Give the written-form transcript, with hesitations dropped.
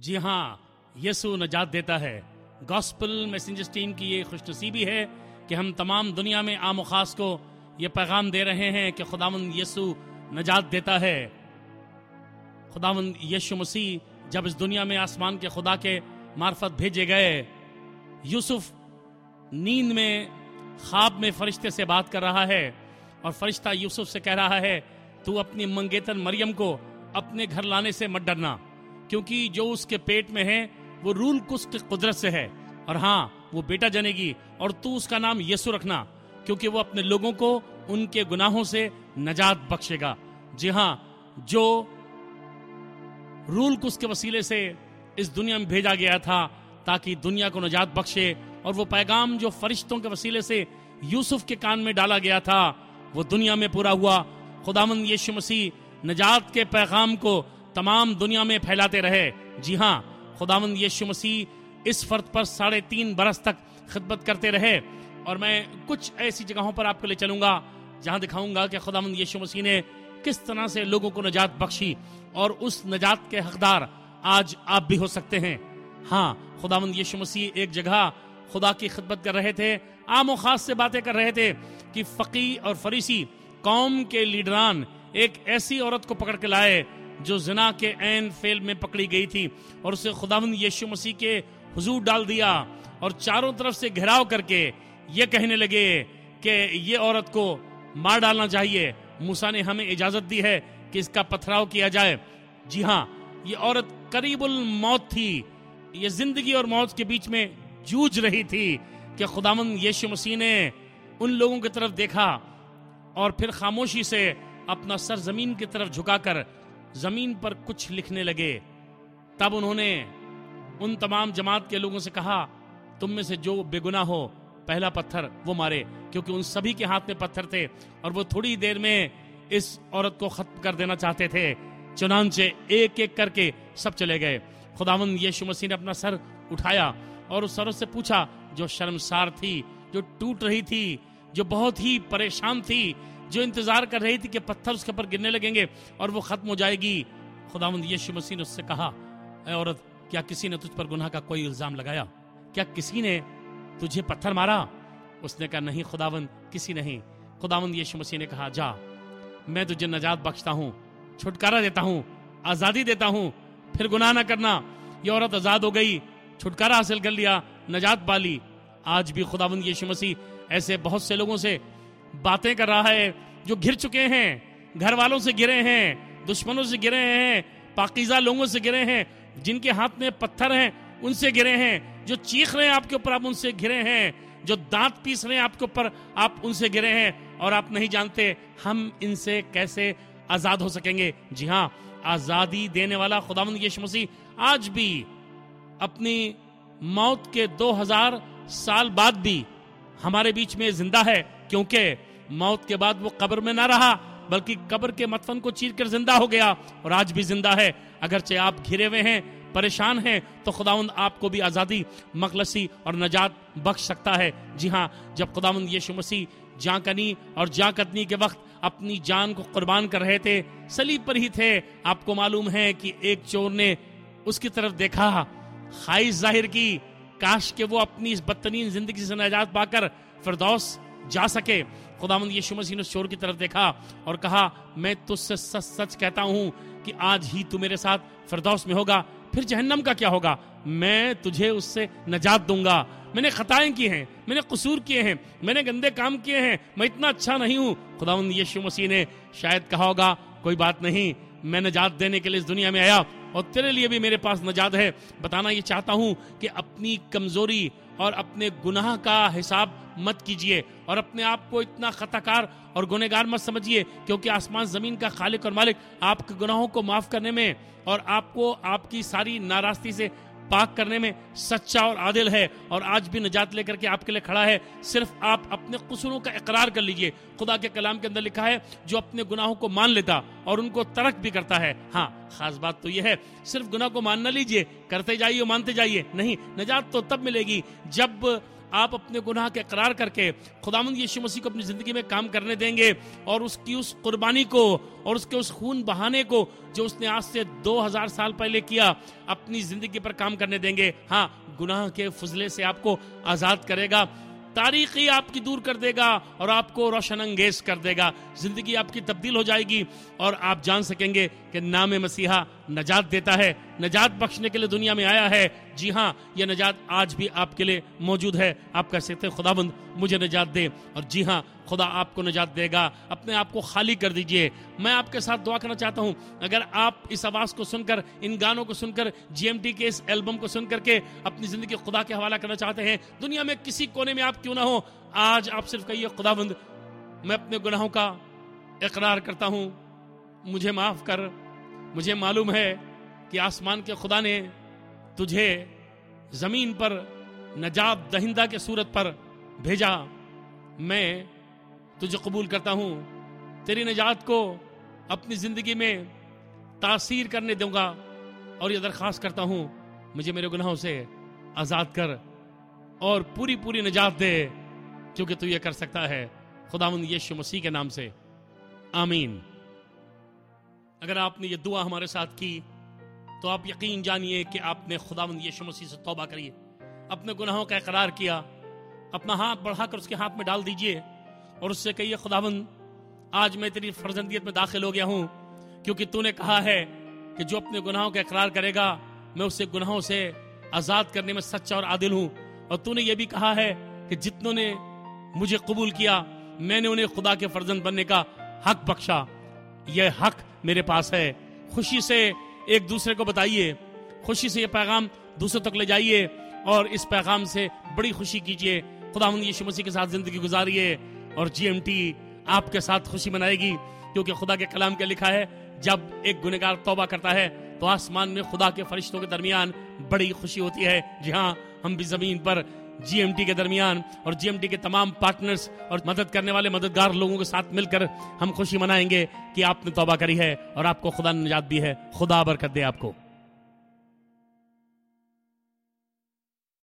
جی ہاں، یسوع نجات دیتا ہے۔ گاسپل میسنجرز ٹیم کی یہ خوش نصیبی ہے کہ ہم تمام دنیا میں عام و خاص کو یہ پیغام دے رہے ہیں کہ خداوند یسوع نجات دیتا ہے۔ خداوند یسوع مسیح جب اس دنیا میں آسمان کے خدا کے معرفت بھیجے گئے، یوسف نیند میں خواب میں فرشتے سے بات کر رہا ہے اور فرشتہ یوسف سے کہہ رہا ہے تو اپنی منگیتر مریم کو اپنے گھر لانے سے مت ڈرنا، کیونکہ جو اس کے پیٹ میں ہے وہ رول کس کی قدرت سے ہے، اور ہاں وہ بیٹا جنے گی اور تو اس کا نام یسوع رکھنا، کیونکہ وہ اپنے لوگوں کو ان کے گناہوں سے نجات بخشے گا۔ جی ہاں، جو رول کس کے وسیلے سے اس دنیا میں بھیجا گیا تھا تاکہ دنیا کو نجات بخشے، اور وہ پیغام جو فرشتوں کے وسیلے سے یوسف کے کان میں ڈالا گیا تھا وہ دنیا میں پورا ہوا۔ خداوند یسوع مسیح نجات کے پیغام کو تمام دنیا میں پھیلاتے رہے۔ جی ہاں، خداوند یسوع مسیح اس فرد پر 3.5 برس تک خدمت کرتے رہے، اور میں کچھ ایسی جگہوں پر آپ کو لے چلوں گا جہاں دکھاؤں گا کہ خداوند یسوع مسیح نے کس طرح سے لوگوں کو نجات بخشی، اور اس نجات کے حقدار آج آپ بھی ہو سکتے ہیں۔ ہاں، خداوند یسوع مسیح ایک جگہ خدا کی خدمت کر رہے تھے، عام و خاص سے باتیں کر رہے تھے کہ فقی اور فریسی قوم کے لیڈران ایک ایسی عورت کو پکڑ کے لائے جو زنا کے عین فعل میں پکڑی گئی تھی، اور اسے خداوند یسوع مسیح کے حضور ڈال دیا، اور چاروں طرف سے گھیراؤ کر کے یہ کہنے لگے کہ یہ عورت کو مار ڈالنا چاہیے، موسیٰ نے ہمیں اجازت دی ہے کہ اس کا پتھراؤ کیا جائے۔ جی ہاں، یہ عورت قریب الموت تھی، یہ زندگی اور موت کے بیچ میں جوجھ رہی تھی کہ خداوند یسوع مسیح نے ان لوگوں کی طرف دیکھا اور پھر خاموشی سے اپنا سر زمین کی طرف جھکا کر زمین پر کچھ لکھنے لگے۔ تب انہوں نے ان تمام جماعت کے لوگوں سے کہا، تم میں سے جو بے گناہ ہو پہلا پتھر وہ مارے، کیونکہ ان سبھی کے ہاتھ میں پتھر تھے اور وہ تھوڑی دیر میں اس عورت کو ختم کر دینا چاہتے تھے۔ چنانچہ ایک ایک کر کے سب چلے گئے۔ خداوند یسوع مسیح نے اپنا سر اٹھایا اور اس عورت سے پوچھا جو شرمسار تھی، جو ٹوٹ رہی تھی، جو بہت ہی پریشان تھی، جو انتظار کر رہی تھی کہ پتھر اس کے اوپر گرنے لگیں گے اور وہ ختم ہو جائے گی۔ خداوند یسوع مسیح نے اس سے کہا، اے عورت، کیا کسی نے تجھ پر گناہ کا کوئی الزام لگایا؟ کیا کسی نے تجھے پتھر مارا؟ اس نے کہا، نہیں خداوند، کسی نہیں۔ خداوند یسوع مسیح نے کہا، جا، میں تجھے نجات بخشتا ہوں، چھٹکارا دیتا ہوں، آزادی دیتا ہوں، پھر گناہ نہ کرنا۔ یہ عورت آزاد ہو گئی، چھٹکارا حاصل کر لیا، نجات پالی۔ آج بھی خداوند یسوع مسیح ایسے بہت سے لوگوں سے باتیں کر رہا ہے جو گر چکے ہیں، گھر والوں سے گرے ہیں، دشمنوں سے گرے ہیں، پاکیزہ لوگوں سے گرے ہیں، جن کے ہاتھ میں پتھر ہیں ان سے گرے ہیں، جو چیخ رہے ہیں آپ کے اوپر آپ ان سے گرے ہیں، جو دانت پیس رہے ہیں آپ کے اوپر آپ ان سے گرے ہیں، اور آپ نہیں جانتے ہم ان سے کیسے آزاد ہو سکیں گے۔ جی ہاں، آزادی دینے والا خداوند یسوع مسیح آج بھی اپنی موت کے 2000 سال بعد بھی ہمارے بیچ میں زندہ ہے، کیونکہ موت کے بعد وہ قبر میں نہ رہا بلکہ قبر کے مدفن کو چیر کر زندہ ہو گیا، اور آج بھی زندہ ہے۔ اگرچہ آپ گھرے ہوئے ہیں، پریشان ہیں، تو خداوند آپ کو بھی آزادی، مخلصی اور نجات بخش سکتا ہے۔ جی ہاں، جب خداوند یسوع مسیح جاں کنی اور جاں کتنی کے وقت اپنی جان کو قربان کر رہے تھے، صلیب پر ہی تھے، آپ کو معلوم ہے کہ ایک چور نے اس کی طرف دیکھا، خواہش ظاہر کی، کاش کہ وہ اپنی اس بدترین زندگی سے نجات پا کر فردوس جا سکے۔ خداوند یسوع مسیح نے اس چور کی طرف دیکھا اور کہا، میں تجھ سے سچ سچ کہتا ہوں کہ آج ہی تو میرے ساتھ فردوس میں ہوگا، پھر جہنم کا کیا ہوگا؟ میں تجھے اس سے نجات دوں گا۔ میں نے خطائیں کی ہیں، میں نے قصور کیے ہیں، میں نے گندے کام کیے ہیں، میں اتنا اچھا نہیں ہوں۔ خداوند یسوع مسیح نے شاید کہا ہوگا، کوئی بات نہیں، میں نجات دینے کے لیے اس دنیا میں آیا اور تیرے لیے بھی میرے پاس نجات ہے۔ بتانا یہ چاہتا ہوں کہ اپنی کمزوری اور اپنے گناہ کا حساب مت کیجئے اور اپنے آپ کو اتنا خطا کار اور گنہگار مت سمجھیے، کیونکہ آسمان زمین کا خالق اور مالک آپ کے گناہوں کو معاف کرنے میں اور آپ کو آپ کی ساری ناراستی سے پاک کرنے میں سچا اور عادل ہے، اور آج بھی نجات لے کر کے آپ کے لیے کھڑا ہے۔ صرف آپ اپنے قصوروں کا اقرار کر لیجئے۔ خدا کے کلام کے اندر لکھا ہے، جو اپنے گناہوں کو مان لیتا اور ان کو ترک بھی کرتا ہے۔ ہاں، خاص بات تو یہ ہے، صرف گناہ کو مان نہ لیجئے، کرتے جائیے، مانتے جائیے، نہیں، نجات تو تب ملے گی جب آپ اپنے گناہ کے اقرار کر کے خداوند یسوع مسیح کو اپنی زندگی میں کام کرنے دیں گے اور اس کی اس قربانی کو اور اس کے اس خون بہانے کو جو اس نے آج سے 2000 سال پہلے کیا اپنی زندگی پر کام کرنے دیں گے، ہاں گناہ کے فضلے سے آپ کو آزاد کرے گا، تاریخی آپ کی دور کر دے گا اور آپ کو روشن انگیز کر دے گا، زندگی آپ کی تبدیل ہو جائے گی اور آپ جان سکیں گے کہ نام مسیحا نجات دیتا ہے، نجات بخشنے کے لیے دنیا میں آیا ہے۔ جی ہاں، یہ نجات آج بھی آپ کے لیے موجود ہے۔ آپ کہہ سکتے ہیں خداوند مجھے نجات دے، اور جی ہاں خدا آپ کو نجات دے گا۔ اپنے آپ کو خالی کر دیجئے۔ میں آپ کے ساتھ دعا کرنا چاہتا ہوں، اگر آپ اس آواز کو سن کر، ان گانوں کو سن کر، جی ایم ٹی کے اس البم کو سن کر کے اپنی زندگی خدا کے حوالہ کرنا چاہتے ہیں، دنیا میں کسی کونے میں آپ کیوں نہ ہو، آج آپ صرف کہیے خداوند میں اپنے گناہوں کا اقرار کرتا ہوں، مجھے معاف کر۔ مجھے معلوم ہے کہ آسمان کے خدا نے تجھے زمین پر نجات دہندہ کے صورت پر بھیجا، میں تجھے قبول کرتا ہوں، تیری نجات کو اپنی زندگی میں تاثیر کرنے دوں گا، اور یہ درخواست کرتا ہوں مجھے میرے گناہوں سے آزاد کر اور پوری نجات دے، کیونکہ تو یہ کر سکتا ہے، خداوند یسوع مسیح کے نام سے آمین۔ اگر آپ نے یہ دعا ہمارے ساتھ کی تو آپ یقین جانیے کہ آپ نے خداوند یسوع مسیح سے توبہ کری، اپنے گناہوں کا اقرار کیا، اپنا ہاتھ بڑھا کر اس کے ہاتھ میں ڈال دیجئے اور اس سے کہیے خداوند آج میں تیری فرزندیت میں داخل ہو گیا ہوں، کیونکہ تو نے کہا ہے کہ جو اپنے گناہوں کا اقرار کرے گا میں اسے گناہوں سے آزاد کرنے میں سچا اور عادل ہوں، اور تو نے یہ بھی کہا ہے کہ جتنوں نے مجھے قبول کیا میں نے انہیں خدا کے فرزند بننے کا حق بخشا۔ یہ حق میرے پاس ہے، خوشی سے ایک دوسرے کو بتائیے، خوشی سے یہ پیغام دوسروں تک لے جائیے اور اس پیغام سے بڑی خوشی کیجیے، خداوند یسوع مسیح کے ساتھ زندگی گزاریے اور جی ایم ٹی آپ کے ساتھ خوشی منائے گی، کیونکہ خدا کے کلام کے لکھا ہے جب ایک گنہگار توبہ کرتا ہے تو آسمان میں خدا کے فرشتوں کے درمیان بڑی خوشی ہوتی ہے۔ جی ہاں، ہم بھی زمین پر جی ایم ٹی کے درمیان اور جی ایم ٹی کے تمام پارٹنرز اور مدد کرنے والے مددگار لوگوں کے ساتھ مل کر ہم خوشی منائیں گے کہ آپ نے توبہ کری ہے اور آپ کو خدا نے نجات دی ہے۔ خدا برکت دے آپ کو۔